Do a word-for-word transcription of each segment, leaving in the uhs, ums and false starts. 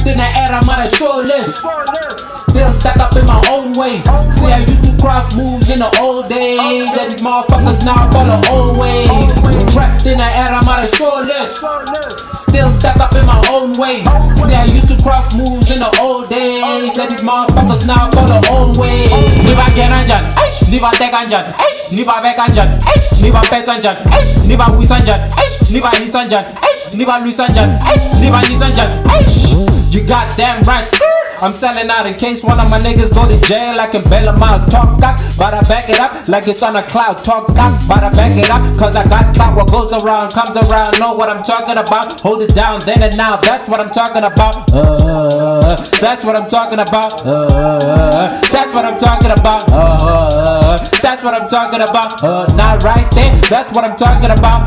Trapped in the era, man, I soulless. Still stuck up in my own ways. See, I used to craft moves in the old days, and these motherfuckers now follow old ways. Trapped in the era, man, I soulless. Still stuck up in my own ways. See, I used to craft moves in the old days, and these motherfuckers now follow old ways. Niba Geranjan, Niba Tekanjan, Niba Bekanjan, Niba Petsanjan, Niba Wisanjan, Niba Nisanjan, Niba Luisanjan, Niba Nisanjan. You goddamn right, I'm selling out in case one of my niggas go to jail. I can bail them out, talk cock, but I back it up like it's on a cloud. Talk cock, but I back it up, cause I got clout. What goes around comes around, know what I'm talking about. Hold it down then and now, that's what I'm talking about. Uh, that's what I'm talking about. Uh, that's what I'm talking about. Uh, that's what I'm talking about. Uh, not right there, that's what I'm talking about.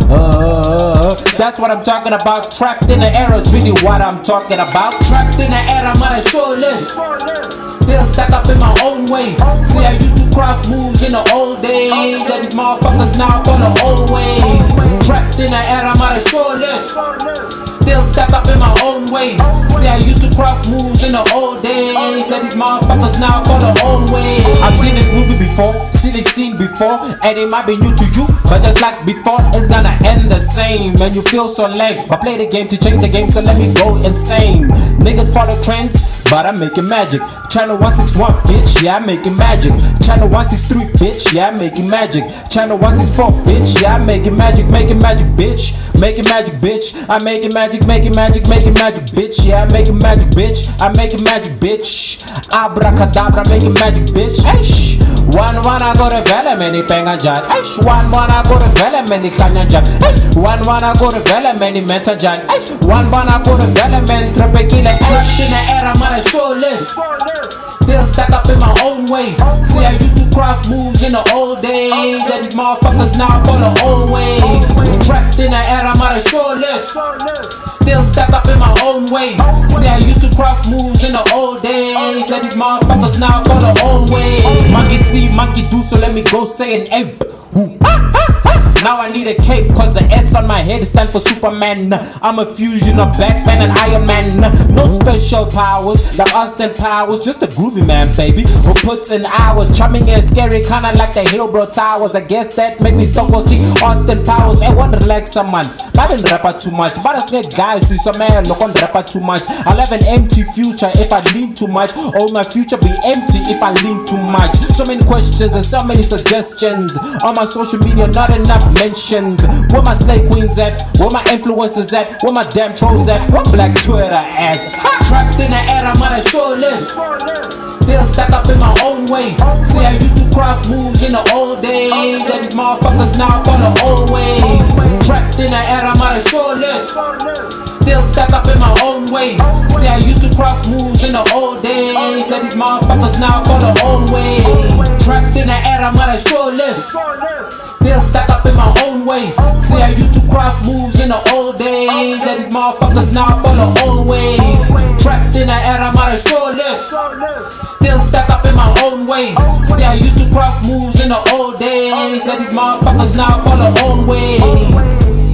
Uh, that's what I'm talking about. Trapped in the era is really what I'm talking about. Trapped in the era, man, I soulless. Still stuck up in my own ways. See, I used to craft moves in the old days, and these motherfuckers now follow old ways. Trapped in the era, man, I soulless. Still stuck up in my own ways. See, I used to craft moves in the old days, and these motherfuckers now follow old ways. I've seen this movie before, seen this scene before, and it might be new to you, but just like before, it's gonna end the same. And you feel so lame, but play the game to change the game, so let me go insane. Niggas follow trends, but I'm making magic. Channel one sixty-one, bitch, yeah, I'm making magic. Channel one sixty-three, bitch, yeah, I'm making magic. Channel one sixty-four, bitch, yeah, I'm making magic, making magic, bitch. Making magic, bitch. I'm making magic, making magic, making magic, bitch. Yeah, I'm making magic, bitch. I'm making magic, bitch. Abracadabra, making magic, bitch. Eish. One one I go to vele many penganjan. Eish. One one I go to vele many kanyanjan. Eish. One one I go to vele many mentajan. Eish. One one I go to vele many trepekile. Trapped in the era, man, I soulless. Still stuck up in my own ways. See, I used to craft moves in the old days, and these motherfuckers now follow old ways. Trapped in the era, man, I soulless. Still stuck up in my own ways. See, I used to craft moves in the old days, and these motherfuckers now follow old ways. Monkey see, monkey do, so let me go say an ape. Ooh. Now I need a cape, cause the S on my head stands for Superman. I'm a fusion of Batman and Iron Man. No special powers like Austin Powers, just a groovy man, baby, who puts in hours. Charming and scary, kinda like the Hillbro Towers. I guess that make me stop go see Austin Powers. I wonder like someone, I didn't rapper too much, but I snake guys who some man look on rapper too much. I'll have an empty future if I lean too much, or my future be empty if I lean too much. So many questions and so many suggestions on my social media, not enough mentions. Where my slay queens at? Where my influencers at? Where my damn trolls at? Where Black Twitter at? Trapped in the era, man, I soulless. Still stuck up in my own ways. See, I used to craft moves in the old days, and these motherfuckers now follow old ways. Trapped in the era, man, I soulless. Still stuck up in my own ways. See, I used to craft moves in the old days, and these motherfuckers now follow old ways. Trapped in the era, man, I soulless. Still stuck up in my own ways. See, I used to craft moves in the old days, and these motherfuckers now follow old ways. Trapped in the era, man, I soulless. Still stuck up in my own ways. See, I used to craft moves in the old days, and these motherfuckers now follow old ways.